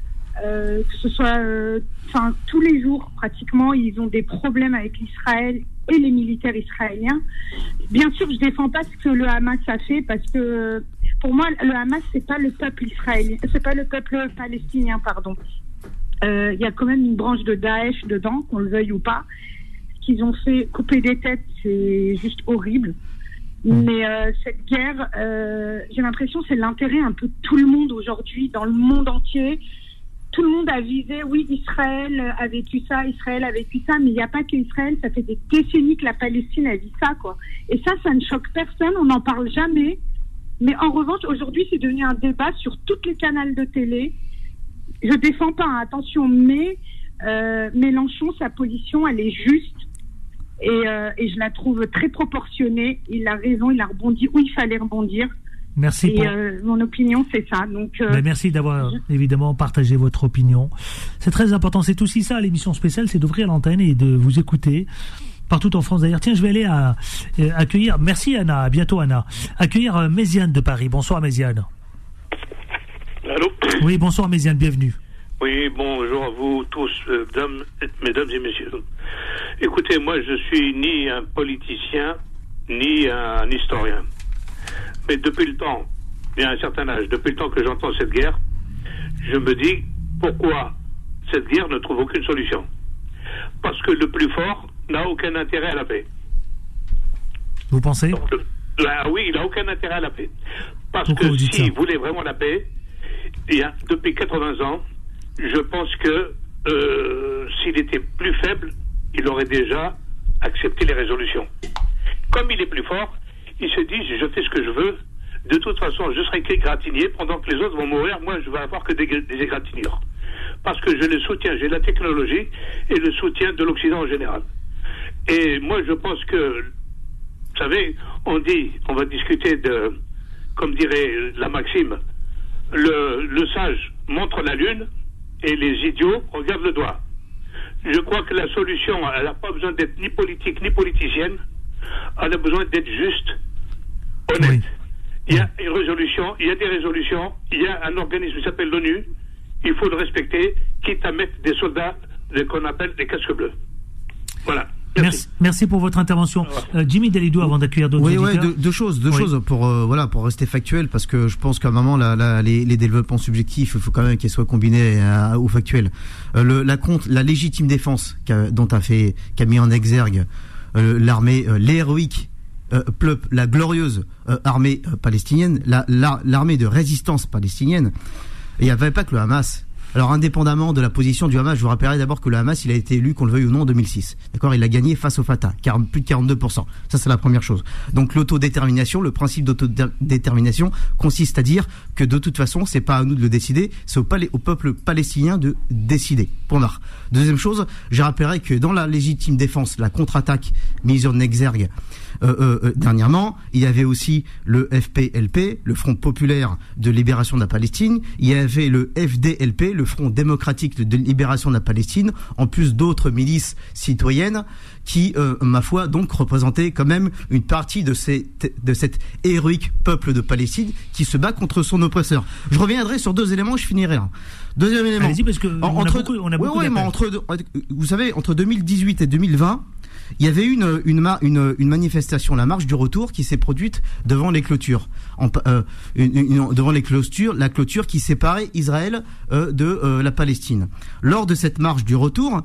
euh, que ce soit... Enfin, euh, tous les jours, pratiquement, ils ont des problèmes avec Israël et les militaires israéliens. Bien sûr, je défends pas ce que le Hamas a fait, parce que pour moi, le Hamas, c'est pas le peuple israélien, c'est pas le peuple palestinien, pardon. Il euh, y a quand même une branche de Daesh dedans, qu'on le veuille ou pas. Ce qu'ils ont fait, couper des têtes, c'est juste horrible. Mais euh, cette guerre, euh, j'ai l'impression que c'est l'intérêt un peu de tout le monde aujourd'hui, dans le monde entier. Tout le monde a visé, oui, Israël a vécu ça, Israël a vécu ça, mais il n'y a pas que Israël, ça fait des décennies que la Palestine a vit ça, quoi. Et ça, ça ne choque personne, on n'en parle jamais. Mais en revanche, aujourd'hui, c'est devenu un débat sur toutes les canaux de télé. Je défends pas, hein, attention, mais euh, Mélenchon, sa position, elle est juste. Et, euh, et je la trouve très proportionnée. Il a raison, il a rebondi où il fallait rebondir. Merci. Et pour... euh, mon opinion, c'est ça. Donc, euh, ben merci d'avoir je... évidemment partagé votre opinion. C'est très important. C'est aussi ça, l'émission spéciale, c'est d'ouvrir l'antenne et de vous écouter partout en France. D'ailleurs, tiens, je vais aller à, euh, accueillir. Merci Anna. À bientôt Anna. Accueillir euh, Méziane de Paris. Bonsoir Méziane. Allô. Oui, bonsoir Méziane. Bienvenue. Oui, bonjour à vous tous, euh, dames, mesdames et messieurs. Écoutez, moi, je suis ni un politicien ni un historien. Mais depuis le temps, il y a un certain âge, depuis le temps que j'entends cette guerre, je me dis pourquoi cette guerre ne trouve aucune solution. Parce que le plus fort n'a aucun intérêt à la paix. Vous pensez ? Donc, le, là, oui, il n'a aucun intérêt à la paix. Parce pourquoi que s'il voulait vraiment la paix, il y a, depuis quatre-vingts ans, je pense que euh, s'il était plus faible, il aurait déjà accepté les résolutions. Comme il est plus fort, il se dit, je fais ce que je veux, de toute façon, je serai qu'égratigné, pendant que les autres vont mourir, moi, je vais avoir que des, des égratignures. Parce que je le soutiens, j'ai la technologie et le soutien de l'Occident en général. Et moi, je pense que, vous savez, on dit, on va discuter de, comme dirait la maxime, le, le sage montre la lune et les idiots regardent le doigt. Je crois que la solution, elle n'a pas besoin d'être ni politique ni politicienne, elle a besoin d'être juste, honnête. Oui. Il y a une résolution, il y a des résolutions, il y a un organisme qui s'appelle l'ONU, il faut le respecter, quitte à mettre des soldats qu'on appelle des casques bleus. Voilà. Merci. Merci, merci pour votre intervention. Euh, Jimmy Dalidou, avant d'accueillir d'autres oui, auditeurs. Oui, deux, deux choses, deux oui. choses pour euh, voilà pour rester factuel, parce que je pense qu'à un moment la, la, les, les développements subjectifs, il faut quand même qu'ils soient combinés à, au factuel. Euh, le, la compte, la légitime défense qu'a, dont a fait, qu'a mis en exergue euh, l'armée, euh, l'héroïque, euh, pleup, la glorieuse euh, armée euh, palestinienne, la, la, l'armée de résistance palestinienne. Et il n'y avait pas que le Hamas Alors, indépendamment de la position du Hamas, je vous rappellerai d'abord que le Hamas, il a été élu, qu'on le veuille ou non, en deux mille six. D'accord? Il a gagné face au Fatah, car plus de quarante-deux pour cent. Ça, c'est la première chose. Donc, l'autodétermination, le principe d'autodétermination consiste à dire que de toute façon, c'est pas à nous de le décider, c'est au, palais, au peuple palestinien de décider. Point barre. Deuxième chose, je rappellerai que dans la légitime défense, la contre-attaque mise en exergue euh, euh, dernièrement, il y avait aussi le F P L P, le Front populaire de libération de la Palestine, il y avait le F D L P, le Front démocratique de libération de la Palestine, en plus d'autres milices citoyennes qui, euh, ma foi, donc représentaient quand même une partie de, ces, de cet héroïque peuple de Palestine qui se bat contre son oppresseur. Je reviendrai sur deux éléments, je finirai là. Deuxième élément. Allez-y, parce que en, on entre, a beaucoup, on a ouais, beaucoup ouais, mais entre, vous savez, entre deux mille dix-huit et deux mille vingt, il y avait une, une, une, une manifestation, la marche du retour, qui s'est produite devant les clôtures, en, euh, une, une, devant les clôtures, la clôture qui séparait Israël euh, de euh, la Palestine. Lors de cette marche du retour,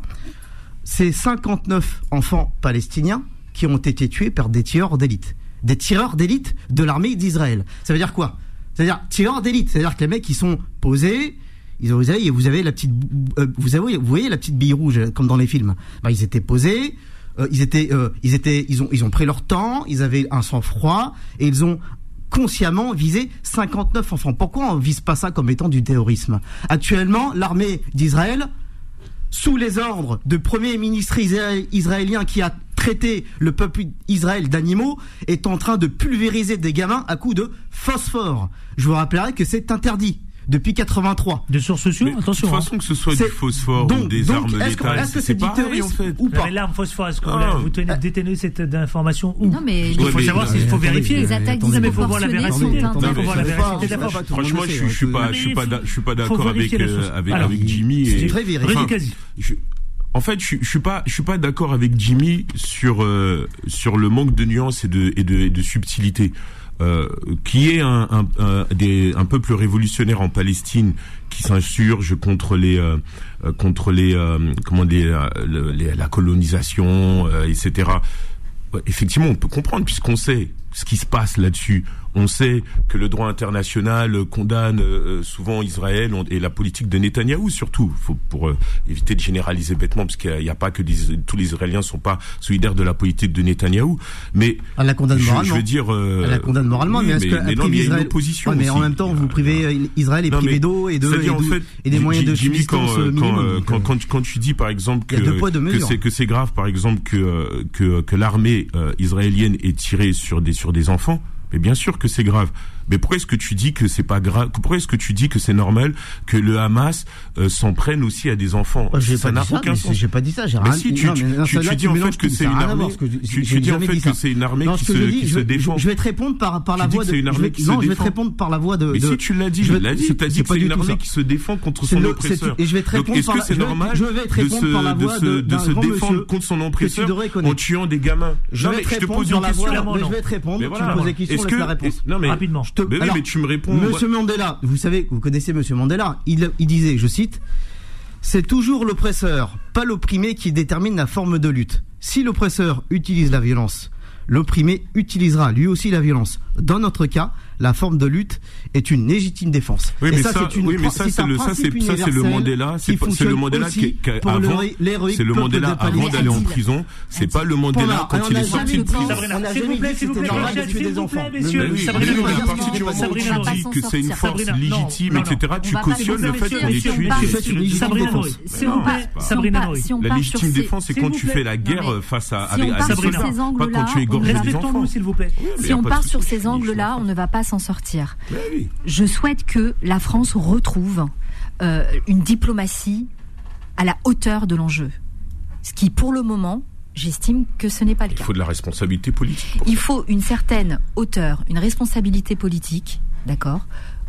c'est cinquante-neuf enfants palestiniens qui ont été tués par des tireurs d'élite, des tireurs d'élite de l'armée d'Israël. Ça veut dire quoi? C'est-à-dire tireurs d'élite, c'est-à-dire que les mecs qui sont posés. Ils ont, vous avez, vous avez la petite, euh, vous avez, vous voyez la petite bille rouge comme dans les films. Bah, ils étaient posés, euh, ils étaient, euh, ils étaient, ils ont, ils ont pris leur temps, ils avaient un sang-froid et ils ont consciemment visé cinquante-neuf enfants. Pourquoi on vise pas ça comme étant du terrorisme? Actuellement, l'armée d'Israël, sous les ordres de premier ministre israélien qui a traité le peuple Israël d'animaux, est en train de pulvériser des gamins à coups de phosphore. Je vous rappellerai que c'est interdit depuis quatre-vingt-trois. De sources sûres, attention. De toute façon, hein. que ce soit c'est... du phosphore donc, ou des donc, armes est-ce létales, est-ce que c'est, c'est du pareil, terrorisme en fait. ou pas? Mais l'arme phosphore, est-ce que ah. vous tenez détenez cette information où? Non, mais il faut mais, savoir non, s'il faut attendez, vérifier. Les attaques Non, mais il faut voir la disproportionnées véracité. sont Il faut voir la interdites. véracité de la force. Franchement, je, je suis pas, je suis pas, je suis pas d'accord avec euh, avec Alors, avec Jimmy. c'est Et, très vérifié. enfin, quasi. je, en fait, je, je suis pas, je suis pas d'accord avec Jimmy sur euh, sur le manque de nuances et de et de, et de subtilité. Euh, qui est un, un, un, des, un peuple révolutionnaire en Palestine qui s'insurge contre les euh, contre les euh, comment les, les la colonisation, euh, et cetera. Effectivement, on peut comprendre puisqu'on sait ce qui se passe là-dessus. On sait que le droit international condamne euh, souvent Israël et la politique de Netanyahou surtout. Faut pour euh, éviter de généraliser bêtement, parce qu'il n'y a, a pas que des, tous les Israéliens sont pas solidaires de la politique de Netanyahou. Mais elle la condamne moralement. Je, je veux dire, euh, elle la condamne moralement, oui, mais est-ce que mais non, mais il y a une opposition. Ouais, mais aussi. en même temps, vous privez Israël est privé d'eau et de et, en fait, et des moyens de subsistance quand, minimum. Quand, quand, quand tu dis par exemple que, que c'est que c'est grave, par exemple que que que l'armée euh, israélienne est tirée sur des sur des enfants. Mais bien sûr que c'est grave. Mais pourquoi est-ce que tu dis que c'est pas grave? Pourquoi est-ce que tu dis que c'est normal que le Hamas euh, s'en prenne aussi à des enfants? J'ai ça pas n'a dit ça, aucun sens. J'ai pas dit ça. J'ai mais rien si, dit. tu, Non, mais non, tu, tu dis en fait que c'est une armée. Tu, tu dis en fait que c'est une armée non, qui se, se, qui je, se défend. Je vais te répondre par par la voix de. C'est une armée qui se non, défend. je vais te répondre par la voix de. Mais si tu l'as dit, je l'ai dit. T'as dit que c'est une armée qui se défend contre son oppresseur. Et je vais te répondre. Est-ce que c'est normal je vais te répondre par la voix de de se défendre contre son oppresseur en tuant des gamins? Je vais te répondre sur la voix. Je vais te répondre. Tu me poses des questions, laisse la réponse. Non mais rapidement. Mais tu me réponds. Monsieur Mandela, vous savez, vous connaissez Monsieur Mandela, il, il disait, je cite, « C'est toujours l'oppresseur, pas l'opprimé qui détermine la forme de lutte. Si l'oppresseur utilise la violence, l'opprimé utilisera lui aussi la violence. Dans notre cas, la forme de lutte est une légitime défense. » Oui, et mais ça, ça, c'est une, oui, mais ça, c'est le, ça, c'est, ça, c'est le Mandela, c'est, pas, c'est le Mandela qui, qui avant, c'est le Mandela avant d'aller en prison. C'est pas le Mandela quand il est sorti de prison. S'il vous plaît, s'il vous plaît, s'il vous plaît, messieurs. Sabrina, à partir du moment où tu dis que c'est une force légitime, et cetera, tu cautionnes le fait qu'on ait tué. Sabrina Nori. Sabrina Nori. La légitime défense, c'est quand tu fais la guerre face à Sabrina, pas quand tu égorges des enfants. S'il vous plaît. Si on part sur ces angles-là, on ne va pas s'en sortir. Je souhaite que la France retrouve euh, une diplomatie à la hauteur de l'enjeu. Ce qui, pour le moment, j'estime que ce n'est pas le cas. Il faut de la responsabilité politique. Il faut une certaine hauteur, une responsabilité politique, d'accord ?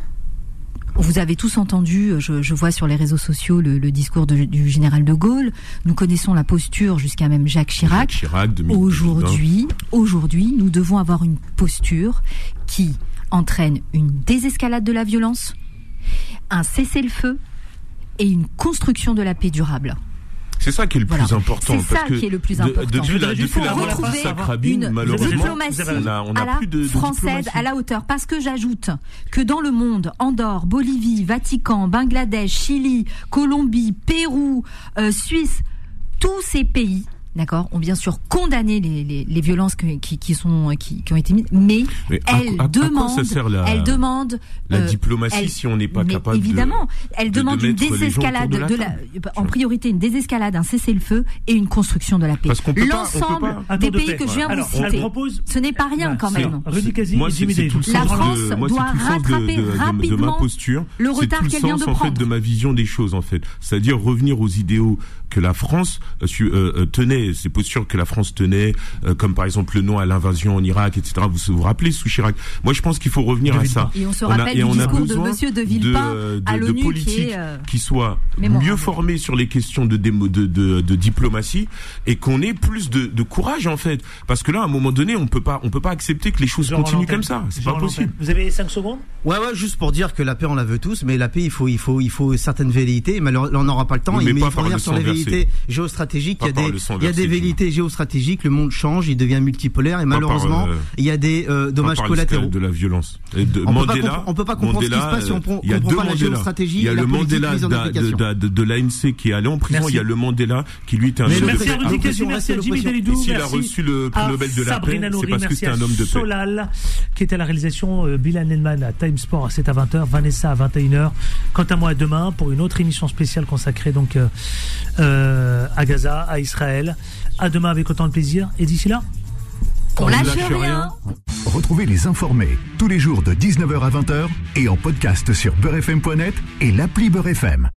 Vous avez tous entendu, je, je vois sur les réseaux sociaux le, le discours de, du général de Gaulle. Nous connaissons la posture jusqu'à même Jacques Chirac. Jacques Chirac aujourd'hui, aujourd'hui, nous devons avoir une posture qui entraîne une désescalade de la violence, un cessez-le-feu et une construction de la paix durable. C'est ça qui est le Voilà. plus important. C'est parce ça que qui est le plus de- important. Depuis la, Il depuis faut la mort retrouver d'Yitzhak Rabin, une malheureusement, diplomatie on a, on a à la plus de, de française diplomatie. à la hauteur. Parce que j'ajoute que dans le monde, Andorre, Bolivie, Vatican, Bangladesh, Chili, Colombie, Pérou, euh, Suisse, tous ces pays, d'accord, ont bien sûr condamné les, les, les violences que, qui, qui sont qui, qui ont été mises, mais, Mais à elles quoi- à- à quoi demandent, ça sert la- elles demandent La euh, diplomatie, elles- si on n'est pas mais capable évidemment, de, elle de- de demande une mettre les gens désescalade autour de de la la, table. en priorité une désescalade, un cessez-le-feu et une construction de la paix. Parce qu'on peut pas- on peut L'ensemble pas- Un des tour de pays paix. que je viens Alors, vous elle citer, propose- ce n'est pas rien quand C'est- même. Rudy Kazi Moi, et c'est Jimmy c'est tout le Davis. La sens France de, moi, c'est doit tout le sens de, rattraper de, de, de ma rapidement posture. le C'est retard tout le qu'elle vient sens, de en fait, prendre. de ma vision des choses, en fait. C'est-à-dire revenir aux idéaux que la France euh, su- euh, euh, tenait, ces postures que la France tenait, euh, comme par exemple le non à l'invasion en Irak, et cetera. Vous vous, vous rappelez sous Chirac. Moi, je pense qu'il faut revenir De à ça. Et on se a- rappelle et du on a discours de besoin Monsieur de Villepin de, à de, de l'ONU qui politiques est, euh, qui soient mémorable. mieux formés sur les questions de, démo, de, de, de diplomatie et qu'on ait plus de, de courage, en fait. Parce que là, à un moment donné, on peut pas, on peut pas accepter que les choses Jean continuent Valentin. comme ça. C'est Jean pas possible. Valentin. Vous avez cinq secondes? Ouais, ouais, juste pour dire que la paix, on la veut tous, mais la paix, il faut, il faut, il faut certaines velléités. Mais alors, là, on n'aura pas le temps. Oui, mais mais pas il faut par revenir le sur sang les versé. velléités géostratégiques. Pas Il y a par des, le sang il y a versé, des velléités géostratégiques. Le monde change, il devient multipolaire et malheureusement, par, euh, il y a des euh, Pas dommages par collatéraux. l'escalade de la violence. Et de On peut pas Mandela, compre- on peut pas comprendre ce qui se Mandela, passe si on euh, prend- il y a comprend deux pas la Mandela. géostratégie Il y a et la le politique Mandela mise en d'A- application. de, de, de l'A N C qui est allé en prison. Merci. Il y a le Mandela qui lui était un Mais homme le de Merci paix. à Rudy Kazi, l'oppression, merci à reste Jimmy l'oppression. Dalidou. Et s'il a merci reçu le prix à Nobel de la Sabrina paix, Nouri, c'est parce que merci c'était à un homme de paix. Solal, qui était à la réalisation, euh, Bilal Nelman à Time Sport, c'est à vingt heures, Vanessa à vingt et une heures. Quant à moi, à demain, pour une autre émission spéciale consacrée donc euh, euh, à Gaza, à Israël. À demain avec autant de plaisir. Et d'ici là, On On lâche lâche rien. rien. Retrouvez les informés tous les jours de dix-neuf heures à vingt heures et en podcast sur beurre f m point net et l'appli Beurre F M.